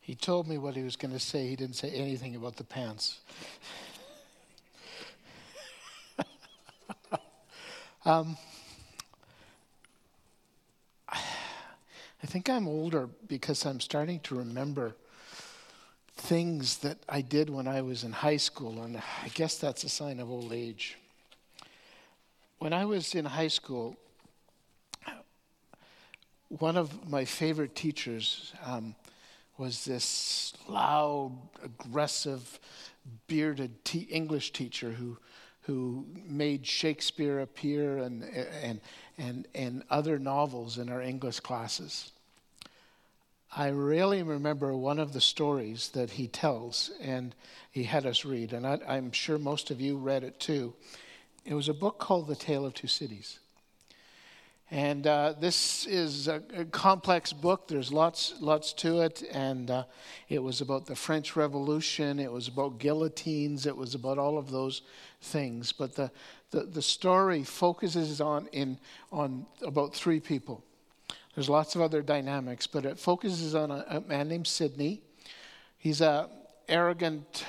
He told me what he was going to say. He didn't say anything about the pants. I think I'm older because I'm starting to remember things that I did when I was in high school, and I guess that's a sign of old age. When I was in high school, one of my favorite teachers was this loud, aggressive, bearded English teacher who made Shakespeare appear and other novels in our English classes. I really remember one of the stories that he tells, and he had us read, and I'm sure most of you read it too. It was a book called The Tale of Two Cities. And this is a complex book. There's lots to it. And it was about the French Revolution. It was about guillotines. It was about all of those things. But the story focuses on about three people. There's lots of other dynamics, but it focuses on a man named Sidney. He's a arrogant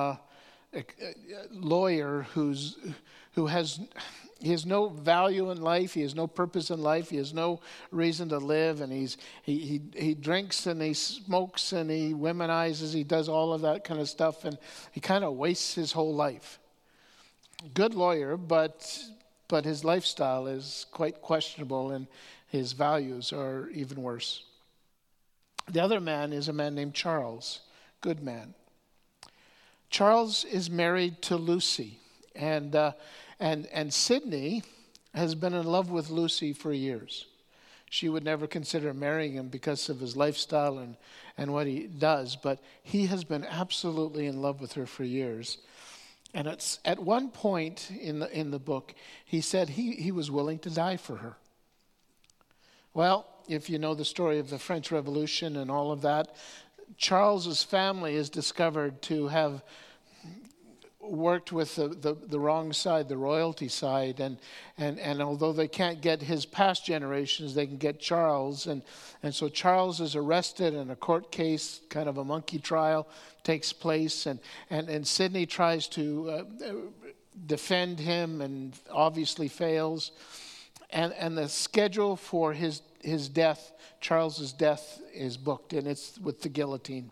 lawyer who has no value in life. He has no purpose in life. He has no reason to live. And he drinks and he smokes and he womanizes. He does all of that kind of stuff, and he kind of wastes his whole life. Good lawyer, but his lifestyle is quite questionable, and his values are even worse. The other man is a man named Charles. Good man. Charles is married to Lucy, and Sidney has been in love with Lucy for years. She would never consider marrying him because of his lifestyle and what he does, but he has been absolutely in love with her for years. And it's at one point in the book, he said he was willing to die for her. Well, if you know the story of the French Revolution and all of that, Charles's family is discovered to have worked with the wrong side, the royalty side, and although they can't get his past generations, they can get Charles, and so Charles is arrested, and a court case, kind of a monkey trial, takes place, and Sidney tries to defend him and obviously fails, and the schedule for his death, Charles's death, is booked, and it's with the guillotine.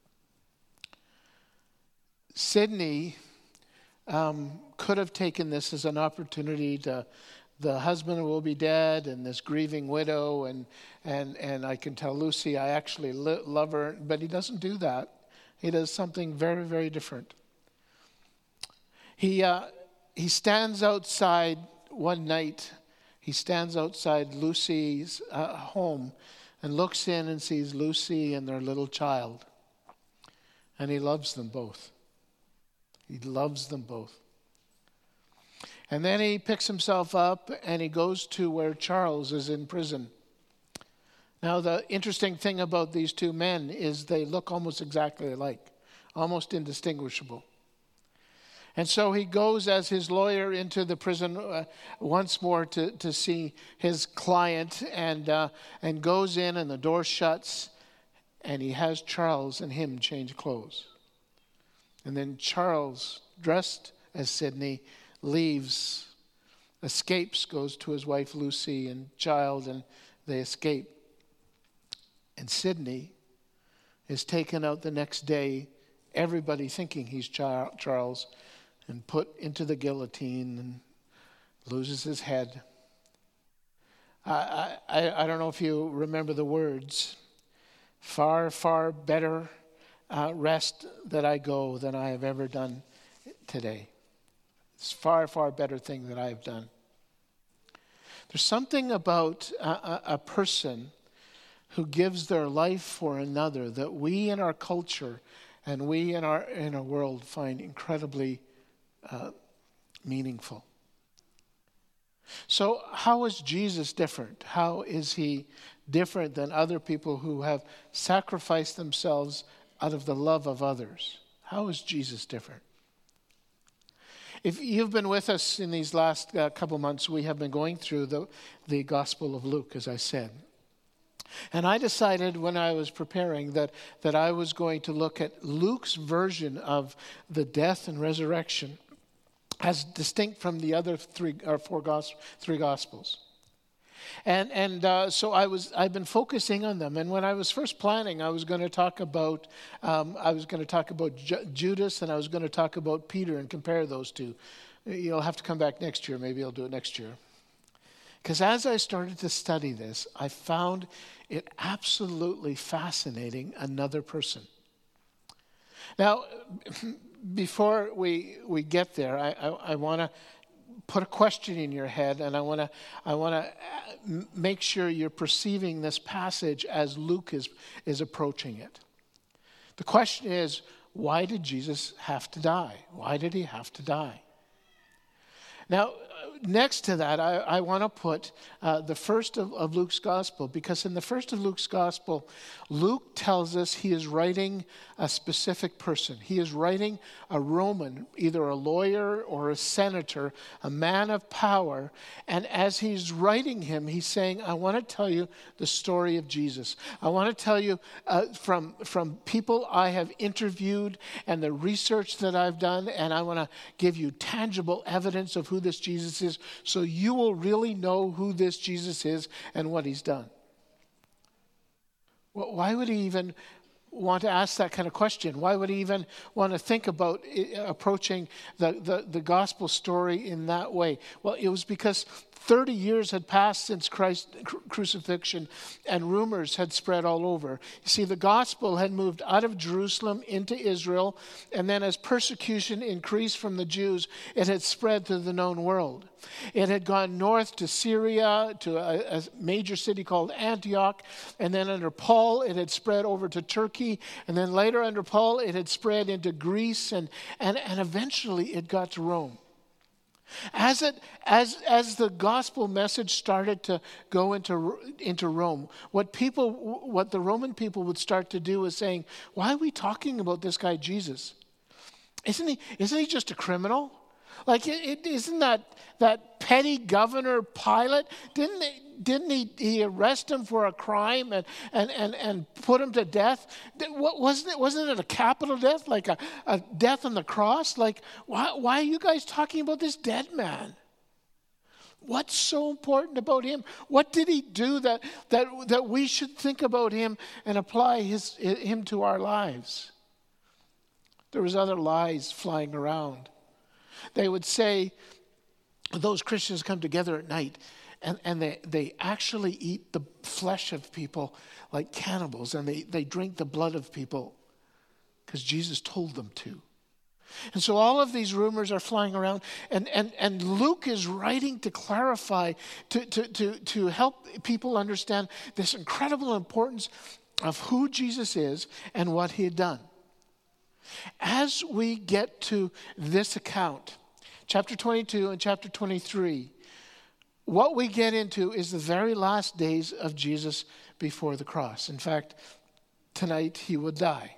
Sidney could have taken this as an opportunity to, the husband will be dead and this grieving widow, and I can tell Lucy I actually love her, but he doesn't do that. He does something very, very different. He stands outside one night. He stands outside Lucy's home and looks in and sees Lucy and their little child, and he loves them both. He loves them both. And then he picks himself up and he goes to where Charles is in prison. Now, the interesting thing about these two men is they look almost exactly alike, almost indistinguishable. And so he goes as his lawyer into the prison once more to see his client, and goes in, and the door shuts, and he has Charles and him change clothes. And then Charles, dressed as Sidney, leaves, escapes, goes to his wife Lucy and child, and they escape. And Sidney is taken out the next day, everybody thinking he's Charles, and put into the guillotine and loses his head. I don't know if you remember the words. Far, far better rest that I go than I have ever done today. It's far, far better thing that I have done. There's something about a person who gives their life for another that we in our culture and we in our world find incredibly meaningful. So how is Jesus different? How is he different than other people who have sacrificed themselves out of the love of others? How is Jesus different? If you've been with us in these last couple months, we have been going through the Gospel of Luke, as I said. And I decided when I was preparing that I was going to look at Luke's version of the death and resurrection as distinct from the other three Gospels. So I've been focusing on them. And when I was first planning, I was going to talk about Judas, and I was going to talk about Peter and compare those two. You'll have to come back next year. Maybe I'll do it next year. Because as I started to study this, I found it absolutely fascinating, another person. Now, before we get there, I want to put a question in your head, and I want to make sure you're perceiving this passage as Luke is approaching it. The question is, why did Jesus have to die? Why did he have to die? Now, next to that, I want to put the first of Luke's gospel, because in the first of Luke's gospel, Luke tells us he is writing a specific person. He is writing a Roman, either a lawyer or a senator, a man of power. And as he's writing him, he's saying, I want to tell you the story of Jesus. I want to tell you from people I have interviewed and the research that I've done, and I want to give you tangible evidence of who this Jesus is, so you will really know who this Jesus is and what he's done. Well, why would he even want to ask that kind of question? Why would he even want to think about approaching the gospel story in that way? Well, it was because 30 years had passed since Christ's crucifixion, and rumors had spread all over. You see, the gospel had moved out of Jerusalem into Israel, and then as persecution increased from the Jews, it had spread to the known world. It had gone north to Syria, to a major city called Antioch, and then under Paul, it had spread over to Turkey, and then later under Paul, it had spread into Greece, and eventually it got to Rome. As the gospel message started to go into Rome, what the Roman people would start to do is saying, why are we talking about this guy Jesus? Isn't he just a criminal? Like, isn't that petty governor Pilate? Didn't he arrest him for a crime and put him to death? Wasn't it a capital death, like a death on the cross? Like, why are you guys talking about this dead man? What's so important about him? What did he do that we should think about him and apply him to our lives? There was other lies flying around. They would say, those Christians come together at night and they actually eat the flesh of people like cannibals, and they drink the blood of people because Jesus told them to. And so all of these rumors are flying around, and Luke is writing to clarify, to help people understand this incredible importance of who Jesus is and what he had done. As we get to this account, chapter 22 and chapter 23, what we get into is the very last days of Jesus before the cross. In fact, tonight he would die.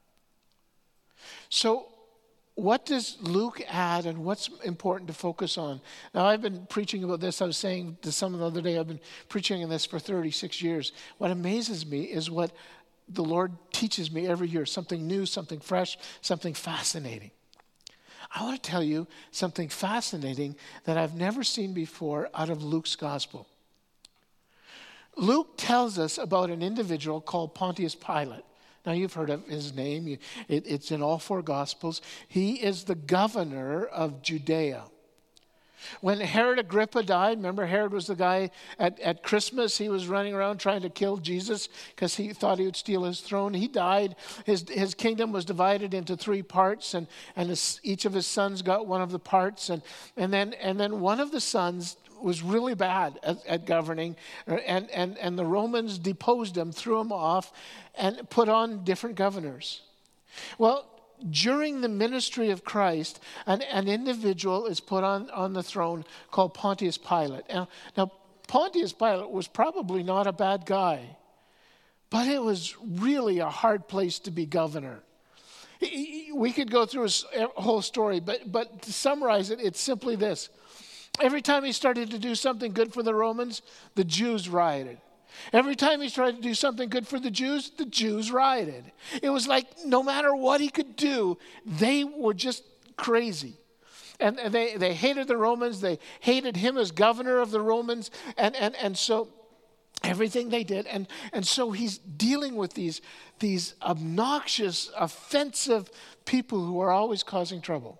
So what does Luke add, and what's important to focus on? Now, I've been preaching about this. I was saying to someone the other day, I've been preaching on this for 36 years. What amazes me is what the Lord teaches me every year, something new, something fresh, something fascinating. I want to tell you something fascinating that I've never seen before out of Luke's gospel. Luke tells us about an individual called Pontius Pilate. Now, you've heard of his name. It's in all four gospels. He is the governor of Judea. When Herod Agrippa died, remember Herod was the guy at Christmas, he was running around trying to kill Jesus because he thought he would steal his throne. He died. His kingdom was divided into three parts, and each of his sons got one of the parts. And then one of the sons was really bad at governing, and the Romans deposed him, threw him off, and put on different governors. Well, during the ministry of Christ, an individual is put on the throne called Pontius Pilate. Now, Pontius Pilate was probably not a bad guy, but it was really a hard place to be governor. We could go through his whole story, but to summarize it, it's simply this. Every time he started to do something good for the Romans, the Jews rioted. Every time he tried to do something good for the Jews rioted. It was like no matter what he could do, they were just crazy. And they hated the Romans. They hated him as governor of the Romans. And so everything they did. And so he's dealing with these obnoxious, offensive people who are always causing trouble.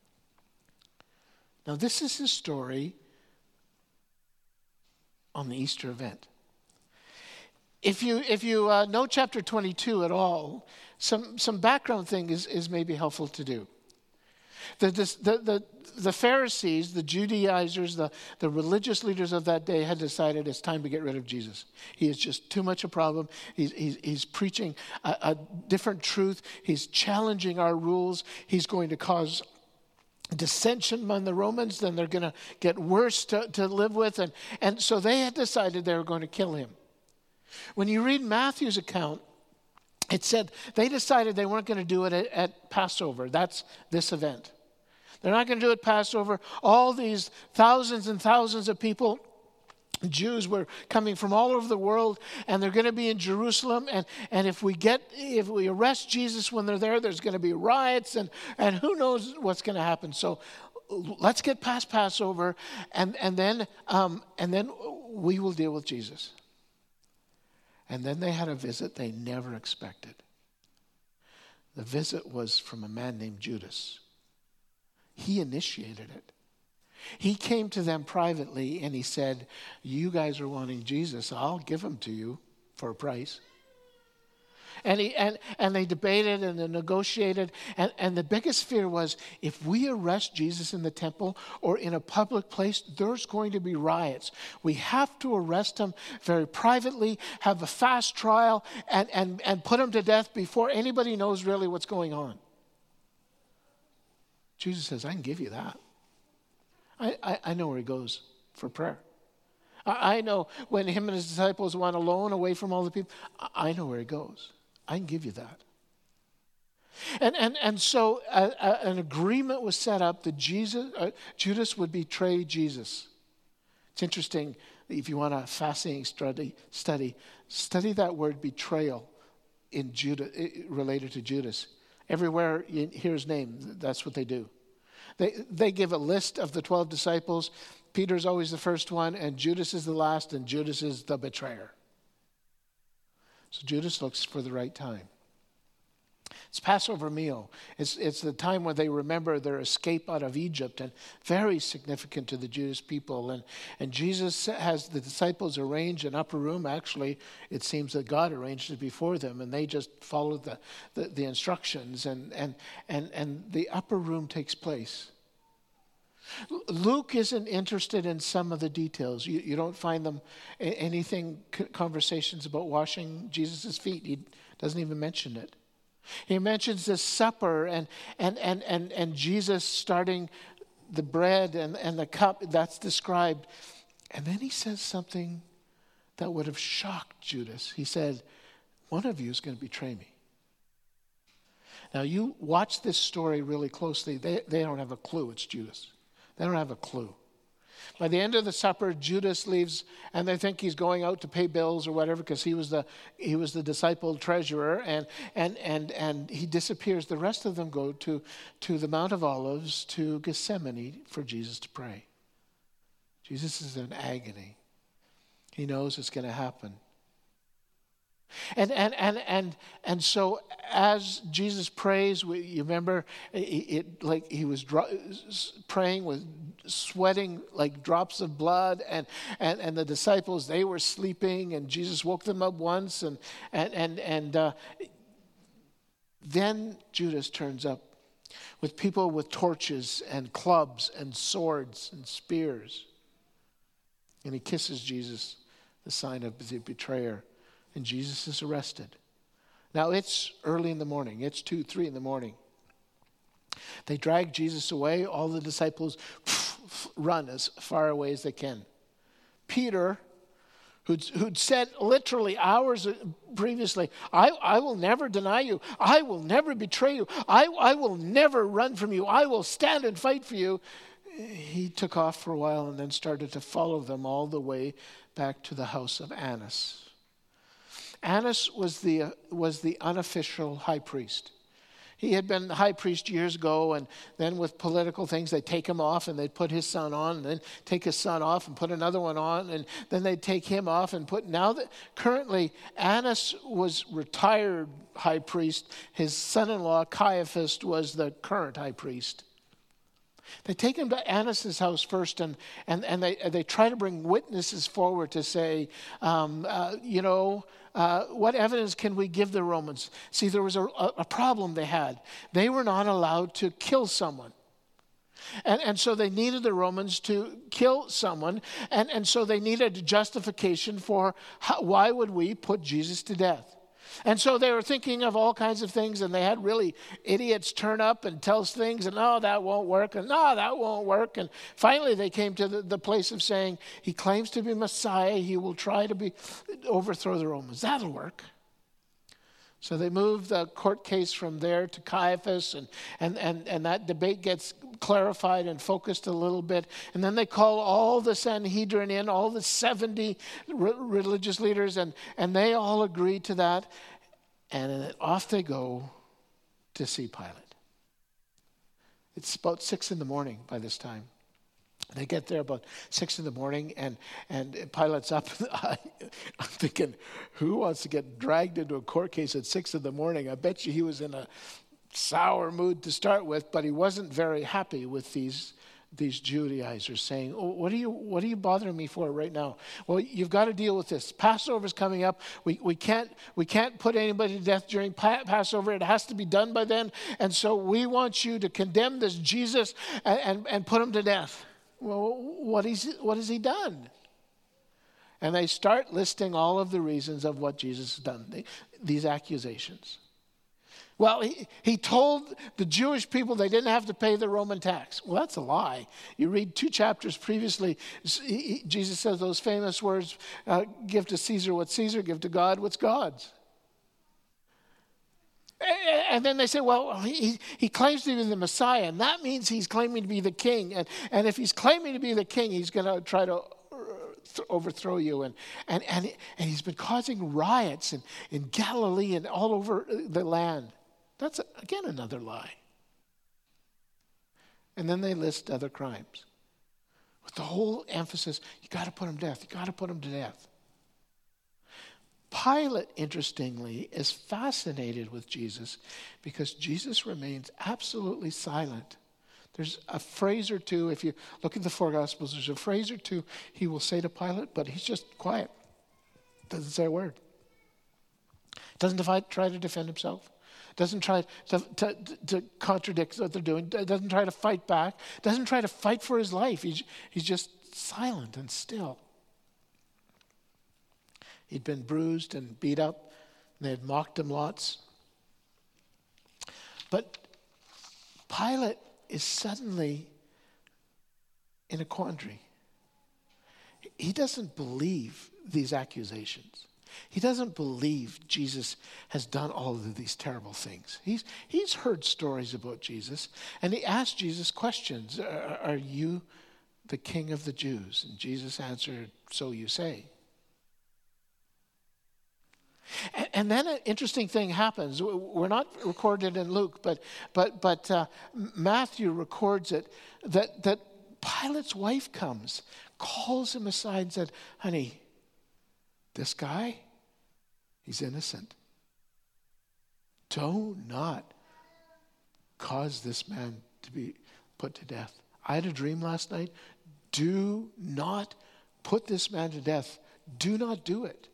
Now, this is his story on the Easter event. If you know chapter 22 at all, some background thing is maybe helpful to do. The Pharisees, the Judaizers, the religious leaders of that day had decided it's time to get rid of Jesus. He is just too much a problem. He's preaching a different truth. He's challenging our rules. He's going to cause dissension among the Romans. Then they're going to get worse to live with. And so they had decided they were going to kill him. When you read Matthew's account, it said they decided they weren't going to do it at Passover. That's this event. They're not going to do it Passover. All these thousands and thousands of people, Jews, were coming from all over the world, and they're going to be in Jerusalem. And if we arrest Jesus when they're there, there's going to be riots, and who knows what's going to happen. So let's get past Passover, and then we will deal with Jesus. And then they had a visit they never expected. The visit was from a man named Judas. He initiated it. He came to them privately and he said, you guys are wanting Jesus. I'll give him to you for a price. And they debated and they negotiated. And the biggest fear was if we arrest Jesus in the temple or in a public place, there's going to be riots. We have to arrest him very privately, have a fast trial, and put him to death before anybody knows really what's going on. Jesus says, I can give you that. I know where he goes for prayer. I know when him and his disciples went alone away from all the people, I know where he goes. I can give you that. And so an agreement was set up that Judas would betray Jesus. It's interesting, if you want a fascinating study that word betrayal in Judah, related to Judas. Everywhere you hear his name, that's what they do. They give a list of the 12 disciples. Peter's always the first one, and Judas is the last, and Judas is the betrayer. So Judas looks for the right time. It's Passover meal. It's the time when they remember their escape out of Egypt, and very significant to the Jewish people. And Jesus has the disciples arrange an upper room. Actually, it seems that God arranged it before them, and they just followed the instructions. And the upper room takes place. Luke isn't interested in some of the details. You don't find them conversations about washing Jesus' feet. He doesn't even mention it. He mentions this supper and Jesus starting the bread and the cup that's described. And then he says something that would have shocked Judas. He said, one of you is going to betray me. Now you watch this story really closely. They don't have a clue it's Judas. They don't have a clue. By the end of the supper, Judas leaves, and they think he's going out to pay bills or whatever because he was the disciple treasurer, and he disappears. The rest of them go to the Mount of Olives, to Gethsemane, for Jesus to pray. Jesus is in agony. He knows it's going to happen. And so as Jesus prays, you remember it like he was praying with sweating like drops of blood, and the disciples, they were sleeping, and Jesus woke them up once, and then Judas turns up with people with torches and clubs and swords and spears, and he kisses Jesus, the sign of the betrayer. And Jesus is arrested. Now it's early in the morning. It's 2, 3 in the morning. They drag Jesus away. All the disciples run as far away as they can. Peter, who'd said literally hours previously, I will never deny you. I will never betray you. I will never run from you. I will stand and fight for you. He took off for a while and then started to follow them all the way back to the house of Annas. Annas was the unofficial high priest. He had been the high priest years ago, and then with political things, they'd take him off and they'd put his son on, and then take his son off and put another one on, and then they'd take him off and put, currently, Annas was retired high priest. His son-in-law, Caiaphas, was the current high priest. They take him to Annas' house first, and they try to bring witnesses forward to say, what evidence can we give the Romans? See, there was a problem they had. They were not allowed to kill someone. And so they needed the Romans to kill someone. And so they needed a justification for why would we put Jesus to death? And so they were thinking of all kinds of things, and they had really idiots turn up and tell us things, and no, that won't work, and no, that won't work. And finally they came to the place of saying, he claims to be Messiah, he will try to overthrow the Romans. That'll work. So they moved the court case from there to Caiaphas, and that debate gets clarified and focused a little bit. And then they call all the Sanhedrin in, all the 70 religious leaders, and they all agree to that. And then off they go to see Pilate. It's about 6 a.m. by this time. They get there about 6 a.m, and Pilate's up. I'm thinking, who wants to get dragged into a court case at 6 a.m? I bet you he was in a sour mood to start with, but he wasn't very happy with these Judaizers saying, oh, what are you bothering me for right now? Well, you've got to deal with this. Passover's coming up. We can't put anybody to death during Passover. It has to be done by then. And so we want you to condemn this Jesus and put him to death. Well, what has he done? And they start listing all of the reasons of what Jesus has done, these accusations. Well, he told the Jewish people they didn't have to pay the Roman tax. Well, that's a lie. You read 2 chapters previously, Jesus says those famous words, give to Caesar what's Caesar, give to God what's God's. And then they say, well, he claims to be the Messiah, and that means he's claiming to be the king. And if he's claiming to be the king, he's going to try to overthrow you. And he's been causing riots in Galilee and all over the land. That's, again, another lie. And then they list other crimes with the whole emphasis, you got to put him to death. You got to put him to death. Pilate, interestingly, is fascinated with Jesus because Jesus remains absolutely silent. There's a phrase or two, if you look at the 4 Gospels, there's a phrase or two he will say to Pilate, but he's just quiet. Doesn't say a word. Doesn't try to defend himself. Doesn't try to contradict what they're doing. Doesn't try to fight back. Doesn't try to fight for his life. He's just silent and still. He'd been bruised and beat up. And they had mocked him lots. But Pilate is suddenly in a quandary. He doesn't believe these accusations. He doesn't believe Jesus has done all of these terrible things. He's heard stories about Jesus, and he asked Jesus questions. Are you the king of the Jews? And Jesus answered, so you say. And then an interesting thing happens. We're not recorded in Luke, but Matthew records it, that Pilate's wife comes, calls him aside and said, honey, this guy, he's innocent. Do not cause this man to be put to death. I had a dream last night. Do not put this man to death. Do not do it.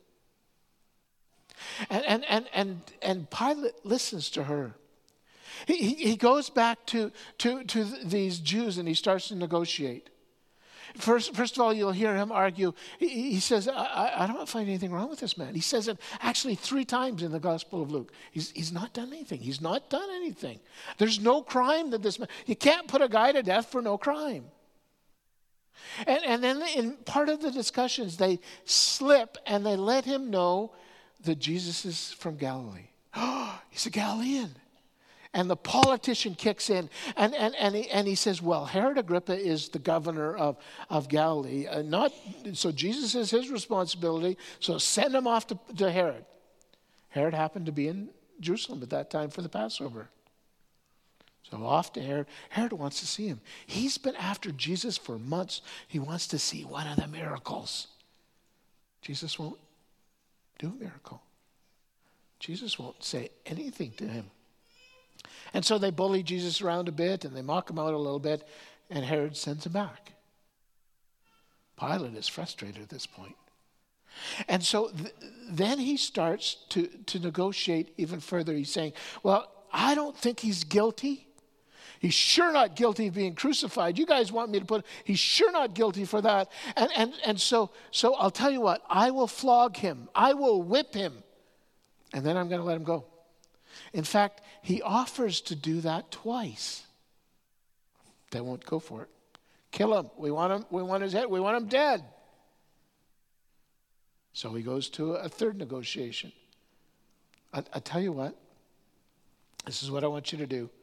And Pilate listens to her. He goes back to these Jews and he starts to negotiate. First of all, you'll hear him argue. He says, I don't find anything wrong with this man. He says it actually 3 times in the Gospel of Luke. He's not done anything. He's not done anything. There's no crime that this man, you can't put a guy to death for no crime. And then in part of the discussions, they slip and they let him know that Jesus is from Galilee. Oh, he's a Galilean. And the politician kicks in, and he says, well, Herod Agrippa is the governor of Galilee. So Jesus is his responsibility, so send him off to Herod. Herod happened to be in Jerusalem at that time for the Passover. So off to Herod. Herod wants to see him. He's been after Jesus for months. He wants to see one of the miracles. Jesus won't do a miracle. Jesus won't say anything to him. And so they bully Jesus around a bit and they mock him out a little bit, and Herod sends him back. Pilate is frustrated at this point. And so then he starts to negotiate even further. He's saying, well, I don't think he's guilty. He's sure not guilty of being crucified. You guys want me to he's sure not guilty for that. And so I'll tell you what, I will flog him. I will whip him. And then I'm going to let him go. In fact, he offers to do that twice. They won't go for it. Kill him. We want him. We want his head. We want him dead. So he goes to a third negotiation. I tell you what, this is what I want you to do.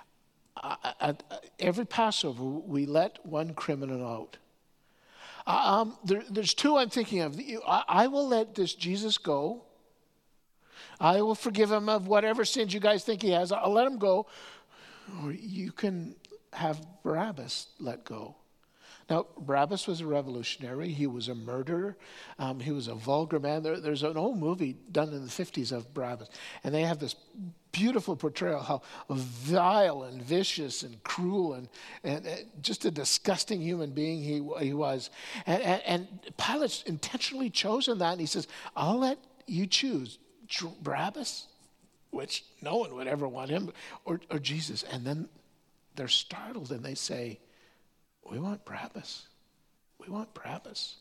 Every Passover, we let one criminal out. There's two I'm thinking of. I will let this Jesus go. I will forgive him of whatever sins you guys think he has. I'll let him go. Or you can have Barabbas let go. Now, Barabbas was a revolutionary. He was a murderer. He was a vulgar man. There's an old movie done in the 50s of Barabbas. And they have this beautiful portrayal how vile and vicious and cruel and just a disgusting human being he was. And Pilate's intentionally chosen that. And he says, I'll let you choose Barabbas, which no one would ever want him, or Jesus. And then they're startled and they say, we want Barabbas. We want Barabbas.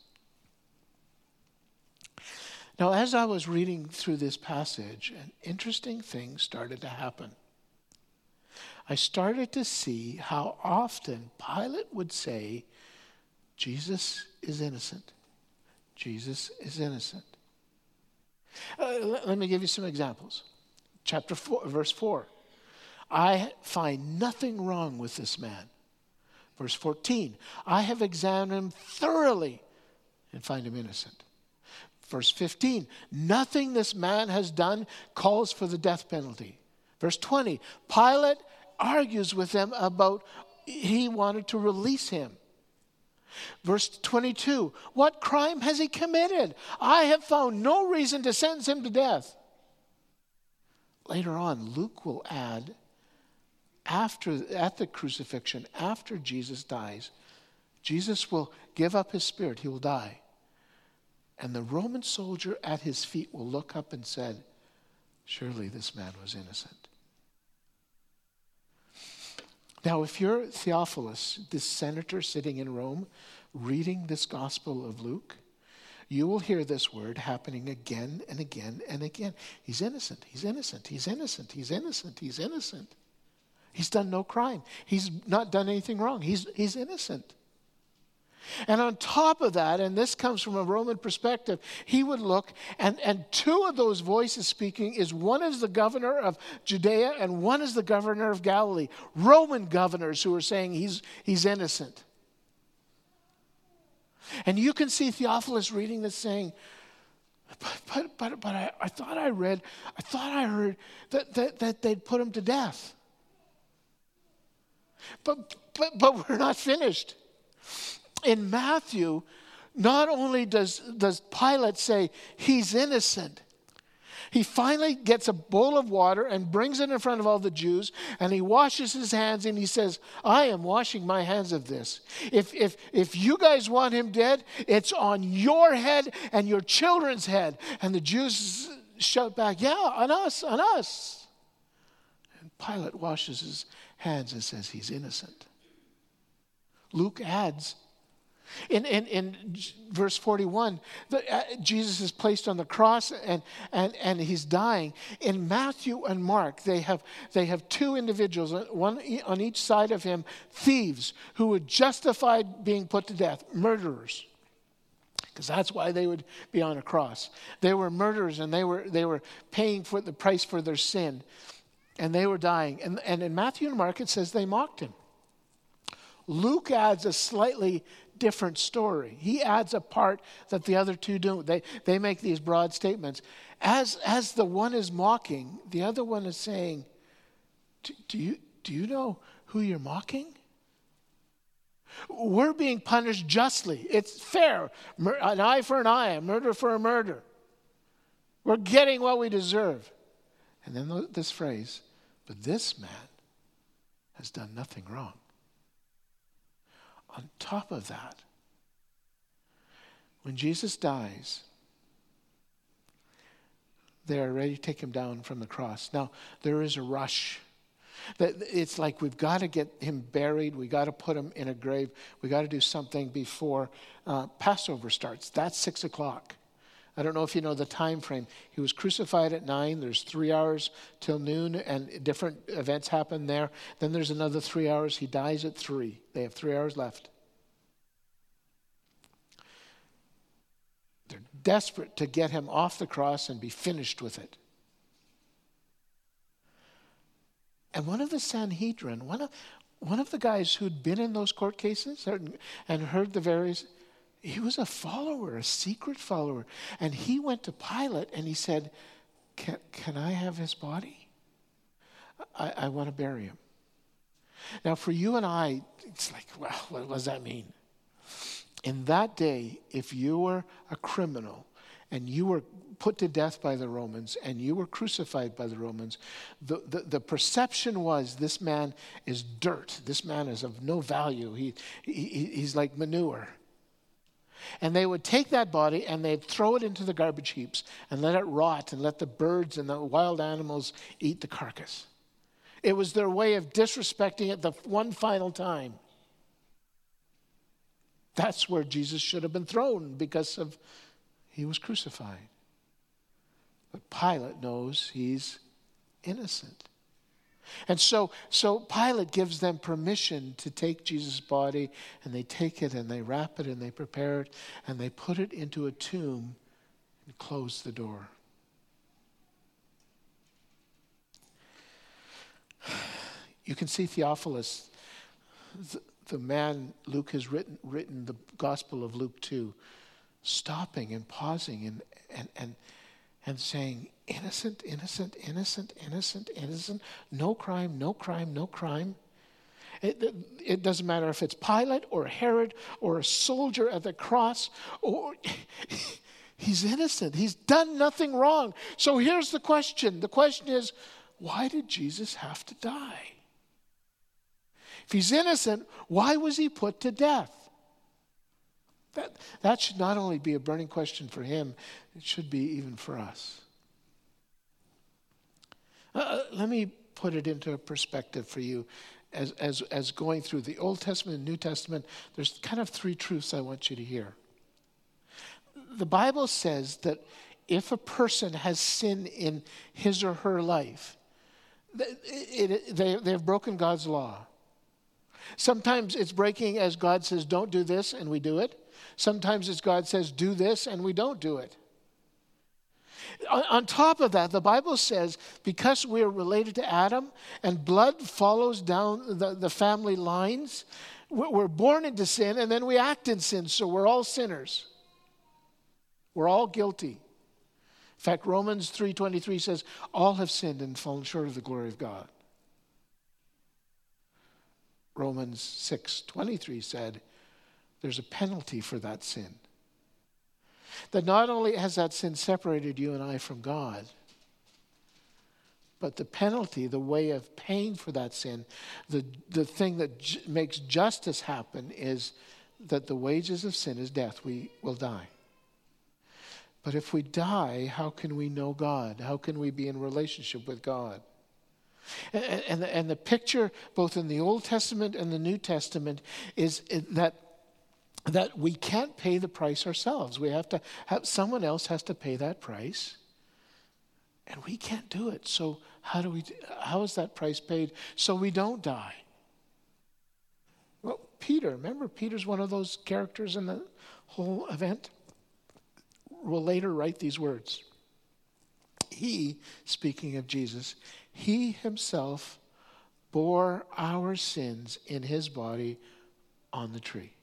Now, as I was reading through this passage, an interesting thing started to happen. I started to see how often Pilate would say, Jesus is innocent. Jesus is innocent. Let me give you some examples. Chapter 4, verse 4. I find nothing wrong with this man. Verse 14, I have examined him thoroughly and find him innocent. Verse 15, nothing this man has done calls for the death penalty. Verse 20, Pilate argues with them about he wanted to release him. Verse 22, what crime has he committed? I have found no reason to sentence him to death. Later on, Luke will add, at the crucifixion, after Jesus dies, Jesus will give up his spirit. He will die. And the Roman soldier at his feet will look up and said, surely this man was innocent. Now, if you're Theophilus, this senator sitting in Rome, reading this Gospel of Luke, you will hear this word happening again and again and again. He's innocent. He's innocent. He's innocent. He's innocent. He's innocent. He's done no crime. He's not done anything wrong. He's innocent. And on top of that, and this comes from a Roman perspective, he would look, and two of those voices speaking is one is the governor of Judea and one is the governor of Galilee. Roman governors who are saying he's innocent. And you can see Theophilus reading this saying, but I thought I heard that they'd put him to death. But we're not finished. In Matthew, not only does Pilate say he's innocent, he finally gets a bowl of water and brings it in front of all the Jews, and he washes his hands and he says, I am washing my hands of this. If you guys want him dead, it's on your head and your children's head. And the Jews shout back, yeah, on us, on us. And Pilate washes his hands and says he's innocent. Luke adds, in verse 41, Jesus is placed on the cross and he's dying. In Matthew and Mark, they have two individuals, one on each side of him, thieves who were justified being put to death, murderers. Because that's why they would be on a cross. They were murderers and they were paying for the price for their sin. and they were dying. And in Matthew and Mark, it says they mocked him. Luke adds a slightly different story. He adds a part that the other two don't. They make these broad statements. As the one is mocking, the other one is saying, do you know who you're mocking? We're being punished justly. It's fair. An eye for an eye, a murder for a murder. We're getting what we deserve. And then this phrase, but this man has done nothing wrong. On top of that, when Jesus dies, they are ready to take him down from the cross. Now, there is a rush. It's like we've got to get him buried. We've got to put him in a grave. We've got to do something before Passover starts. That's 6 o'clock. I don't know if you know the time frame. He was crucified at 9. There's 3 hours till noon, and different events happen there. Then there's another 3 hours. He dies at 3. They have 3 hours left. They're desperate to get him off the cross and be finished with it. And one of the Sanhedrin, one of the guys who'd been in those court cases and heard the various, he was a follower, a secret follower. And he went to Pilate and he said, can I have his body? I want to bury him. Now for you and I, it's like, well, what does that mean? In that day, if you were a criminal and you were put to death by the Romans and you were crucified by the Romans, the perception was this man is dirt. This man is of no value. He's like manure. And they would take that body and they'd throw it into the garbage heaps and let it rot and let the birds and the wild animals eat the carcass. It was their way of disrespecting it the one final time. That's where Jesus should have been thrown because he was crucified. But Pilate knows he's innocent. And so Pilate gives them permission to take Jesus' body, and they take it and they wrap it and they prepare it and they put it into a tomb and close the door. You can see Theophilus, the man Luke has written the Gospel of Luke to, stopping and pausing and saying, innocent, innocent, innocent, innocent, innocent, no crime, no crime, no crime. It doesn't matter if it's Pilate or Herod or a soldier at the cross, or he's innocent. He's done nothing wrong. So here's the question. The question is, why did Jesus have to die? If he's innocent, why was he put to death? That should not only be a burning question for him, it should be even for us. Let me put it into a perspective for you as going through the Old Testament and New Testament. There's kind of 3 truths I want you to hear. The Bible says that if a person has sin in his or her life, they've broken God's law. Sometimes it's breaking as God says, don't do this, and we do it. Sometimes it's God says, do this, and we don't do it. On top of that, the Bible says, because we are related to Adam and blood follows down the family lines, we're born into sin and then we act in sin. So we're all sinners. We're all guilty. In fact, Romans 3:23 says, all have sinned and fallen short of the glory of God. Romans 6:23 said, there's a penalty for that sin. That not only has that sin separated you and I from God, but the penalty, the way of paying for that sin, the thing that makes justice happen is that the wages of sin is death. We will die. But if we die, how can we know God? How can we be in relationship with God? And the picture, both in the Old Testament and the New Testament, is that we can't pay the price ourselves. We have to have someone else has to pay that price, and we can't do it. So how is that price paid so we don't die? Well, remember Peter's one of those characters in the whole event? Will later write these words. he, speaking of Jesus, he himself bore our sins in his body on the tree,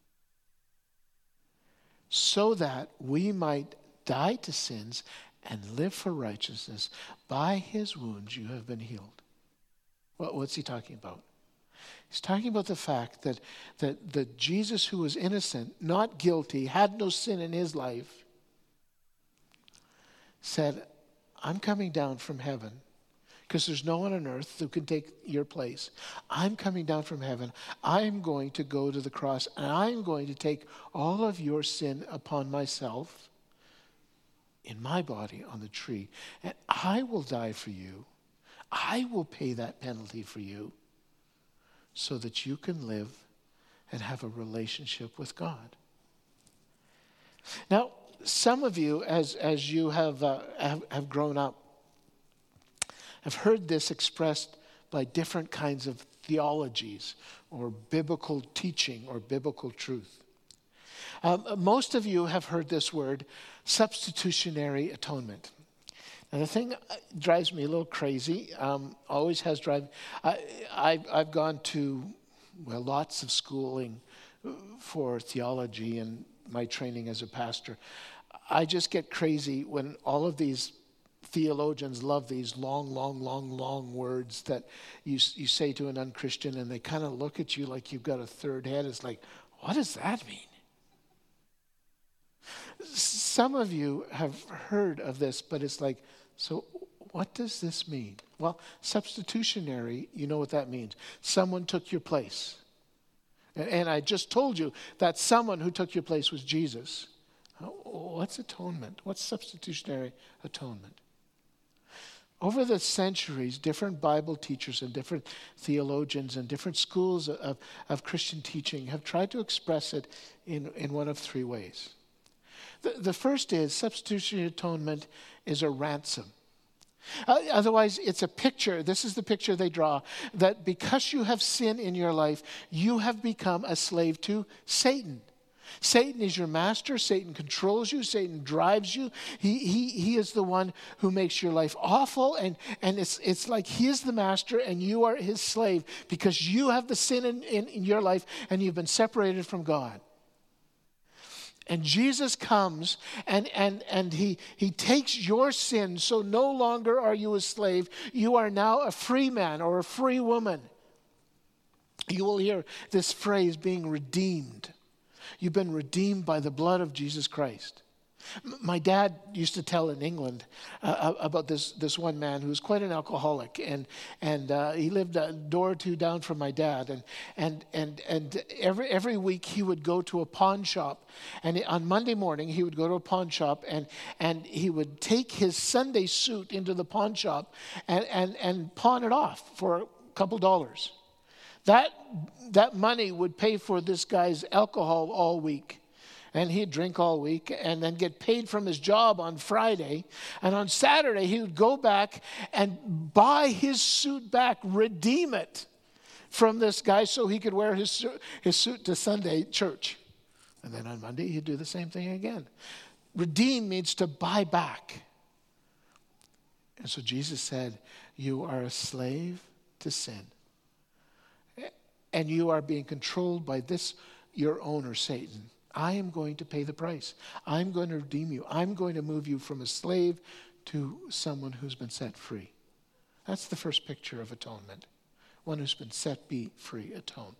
so that we might die to sins and live for righteousness. By his wounds you have been healed. What's he talking about? He's talking about the fact that Jesus, who was innocent, not guilty, had no sin in his life, said, I'm coming down from heaven because there's no one on earth who can take your place. I'm coming down from heaven. I'm going to go to the cross, and I'm going to take all of your sin upon myself in my body on the tree. And I will die for you. I will pay that penalty for you so that you can live and have a relationship with God. Now, some of you, as you have grown up, have heard this expressed by different kinds of theologies or biblical teaching or biblical truth. Most of you have heard this word, substitutionary atonement. And the thing drives me a little crazy, always has driven. I've gone to, lots of schooling for theology and my training as a pastor. I just get crazy when all of these theologians love these long words that you say to an unchristian, and they kind of look at you like you've got a third head. It's like, what does that mean? Some of you have heard of this, but it's like, so what does this mean? Well, substitutionary, you know what that means. Someone took your place. And I just told you that someone who took your place was Jesus. What's atonement? What's substitutionary atonement? Over the centuries, different Bible teachers and different theologians and different schools of Christian teaching have tried to express it in one of three ways. The first is substitutionary atonement is a ransom. Otherwise, it's a picture. This is the picture they draw, that because you have sin in your life, you have become a slave to Satan. Satan is your master. Satan controls you. Satan drives you. He is the one who makes your life awful. And it's like he is the master and you are his slave because you have the sin in your life and you've been separated from God. And Jesus comes and he takes your sin, so no longer are you a slave. You are now a free man or a free woman. You will hear this phrase, being redeemed. You've been redeemed by the blood of Jesus Christ. My dad used to tell in England about this one man who was quite an alcoholic, and he lived a door or two down from my dad, and every week he would go to a pawn shop, and on Monday morning he would go to a pawn shop and he would take his Sunday suit into the pawn shop and pawn it off for a couple dollars. That money would pay for this guy's alcohol all week. And he'd drink all week and then get paid from his job on Friday. And on Saturday, he would go back and buy his suit back, redeem it from this guy so he could wear his suit to Sunday church. And then on Monday, he'd do the same thing again. Redeem means to buy back. And so Jesus said, you are a slave to sin. And you are being controlled by this, your owner, Satan. I am going to pay the price. I'm going to redeem you. I'm going to move you from a slave to someone who's been set free. That's the first picture of atonement. One who's been set free, atoned.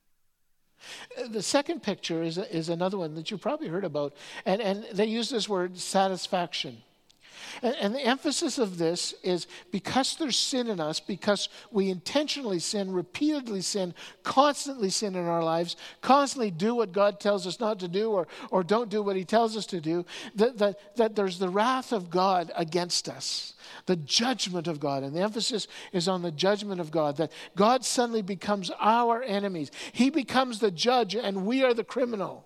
The second picture is another one that you probably heard about, and they use this word satisfaction. And the emphasis of this is because there's sin in us, because we intentionally sin, repeatedly sin, constantly sin in our lives, constantly do what God tells us not to do or don't do what he tells us to do, that there's the wrath of God against us, the judgment of God. And the emphasis is on the judgment of God, that God suddenly becomes our enemies. He becomes the judge and we are the criminal.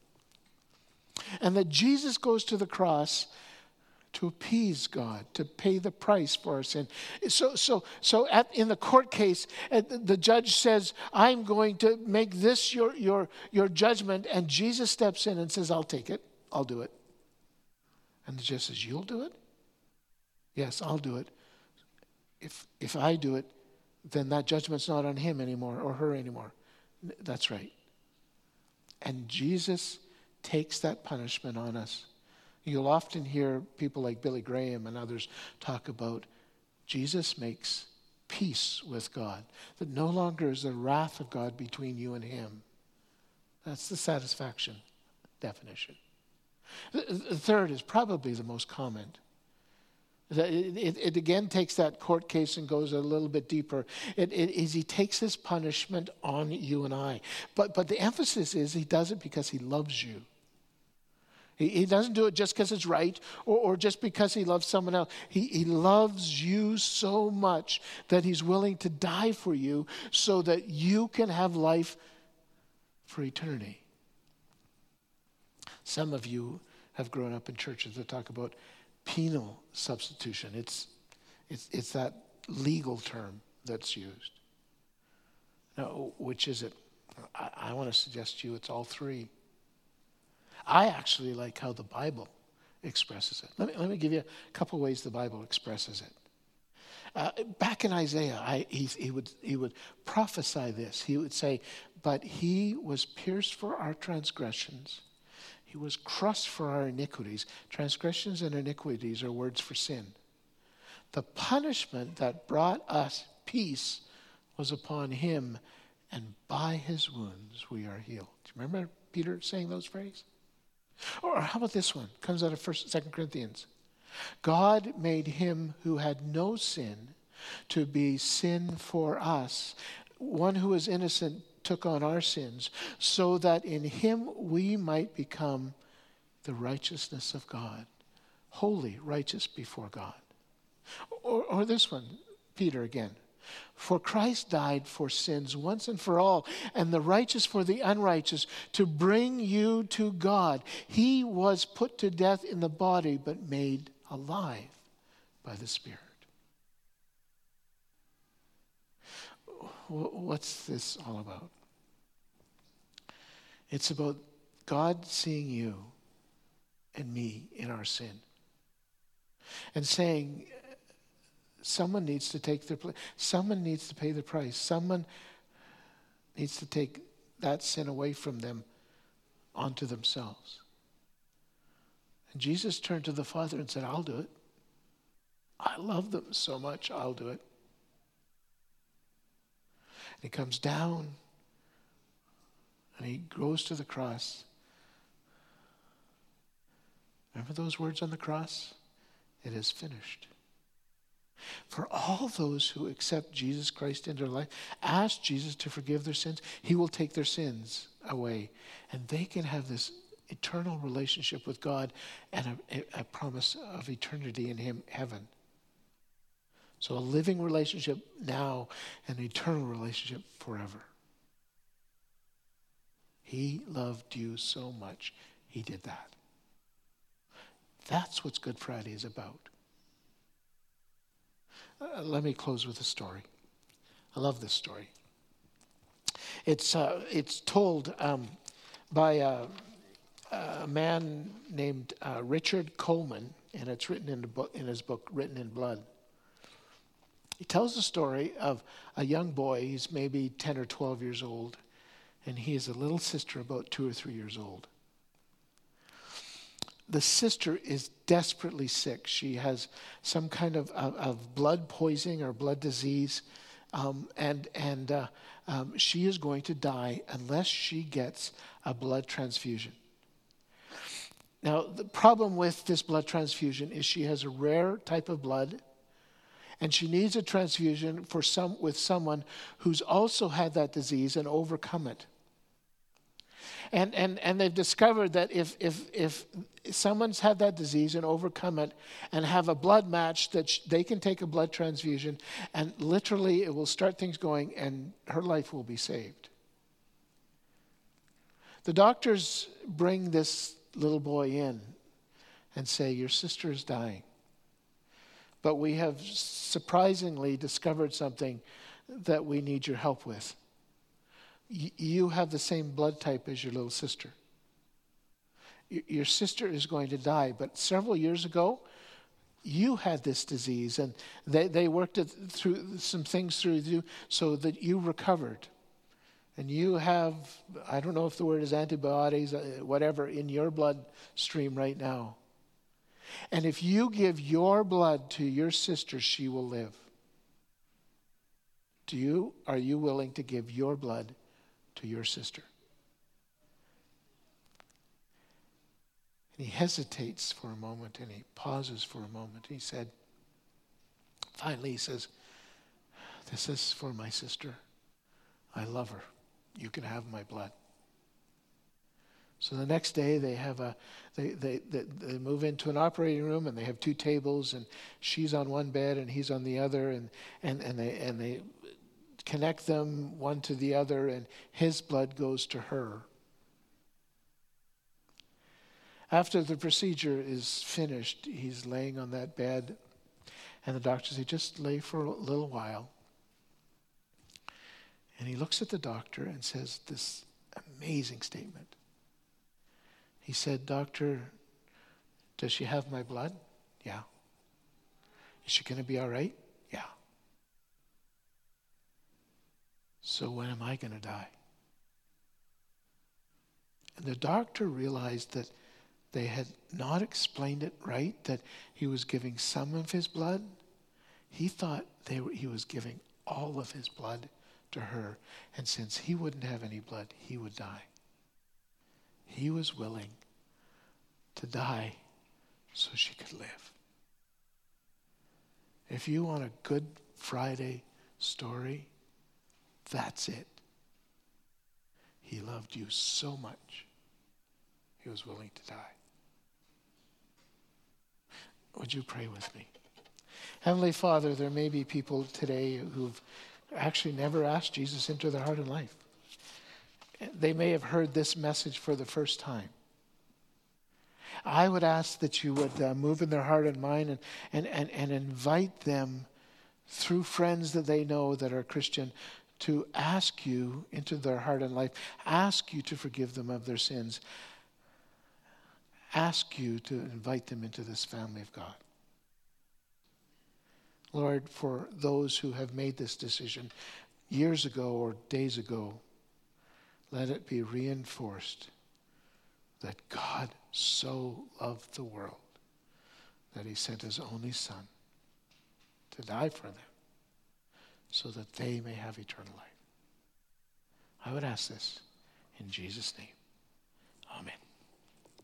And that Jesus goes to the cross to appease God, to pay the price for our sin. So in the court case, the judge says, I'm going to make this your judgment, and Jesus steps in and says, I'll take it, I'll do it. And the judge says, you'll do it? Yes, I'll do it. If I do it, then that judgment's not on him anymore or her anymore. That's right. And Jesus takes that punishment on us. You'll often hear people like Billy Graham and others talk about Jesus makes peace with God, that no longer is the wrath of God between you and him. That's the satisfaction definition. The third is probably the most common. It again takes that court case and goes a little bit deeper. It is he takes his punishment on you and I. But the emphasis is he does it because he loves you. He doesn't do it just because it's right or just because he loves someone else. He loves you so much that he's willing to die for you so that you can have life for eternity. Some of you have grown up in churches that talk about penal substitution. It's that legal term that's used. Now, which is it? I want to suggest to you it's all three. I actually like how the Bible expresses it. Let me give you a couple ways the Bible expresses it. Back in Isaiah, he would prophesy this. He would say, "But he was pierced for our transgressions. He was crushed for our iniquities." Transgressions and iniquities are words for sin. "The punishment that brought us peace was upon him, and by his wounds we are healed." Do you remember Peter saying those phrases? Or how about this one? Comes out of 1st, 2 Corinthians. "God made him who had no sin to be sin for us. One who is innocent took on our sins, so that in him we might become the righteousness of God." Holy, righteous before God. Or this one, Peter again. "For Christ died for sins once and for all, and the righteous for the unrighteous, to bring you to God. He was put to death in the body, but made alive by the Spirit." What's this all about? It's about God seeing you and me in our sin and saying, someone needs to take their place. Someone needs to pay the price. Someone needs to take that sin away from them onto themselves. And Jesus turned to the Father and said, "I'll do it. I love them so much, I'll do it." And he comes down and he goes to the cross. Remember those words on the cross? "It is finished." For all those who accept Jesus Christ into their life, ask Jesus to forgive their sins, he will take their sins away. And they can have this eternal relationship with God and a promise of eternity in him, heaven. So a living relationship now and an eternal relationship forever. He loved you so much, he did that. That's what Good Friday is about. Let me close with a story. I love this story. It's told by a man named Richard Coleman, and it's written in his book, Written in Blood. He tells the story of a young boy. He's maybe 10 or 12 years old, and he has a little sister about 2 or 3 years old. The sister is desperately sick. She has some kind of blood poisoning or blood disease, and she is going to die unless she gets a blood transfusion. Now, the problem with this blood transfusion is she has a rare type of blood, and she needs a transfusion with someone who's also had that disease and overcome it. And they've discovered that if someone's had that disease and overcome it and have a blood match, that they can take a blood transfusion and literally it will start things going and her life will be saved. The doctors bring this little boy in and say, "Your sister is dying. But we have surprisingly discovered something that we need your help with. You have the same blood type as your little sister. Your sister is going to die, but several years ago, you had this disease, and they worked it through some things through you so that you recovered. And you have, I don't know if the word is antibodies, whatever, in your bloodstream right now. And if you give your blood to your sister, she will live. Are you willing to give your blood to your sister? And he hesitates for a moment, and he pauses for a moment. He said, finally he says, this is for my sister. I love her. You can have my blood. So the next day they move into an operating room, and they have 2 tables, and she's on one bed and he's on the other, and they connect them one to the other, and his blood goes to her. After the procedure is finished, he's laying on that bed, and the doctor says, just lay for a little while. And he looks at the doctor and says this amazing statement. He said, Doctor, does she have my blood? Yeah. Is she going to be all right? Yeah. So when am I going to die? And the doctor realized that they had not explained it right, that he was giving some of his blood. He thought he was giving all of his blood to her. And since he wouldn't have any blood, he would die. He was willing to die so she could live. If you want a Good Friday story, that's it. He loved you so much, he was willing to die. Would you pray with me? Heavenly Father, there may be people today who've actually never asked Jesus into their heart and life. They may have heard this message for the first time. I would ask that you would move in their heart and mind and invite them through friends that they know that are Christian to ask you into their heart and life, ask you to forgive them of their sins, ask you to invite them into this family of God. Lord, for those who have made this decision years ago or days ago, let it be reinforced that God so loved the world that he sent his only Son to die for them so that they may have eternal life. I would ask this in Jesus' name. Amen.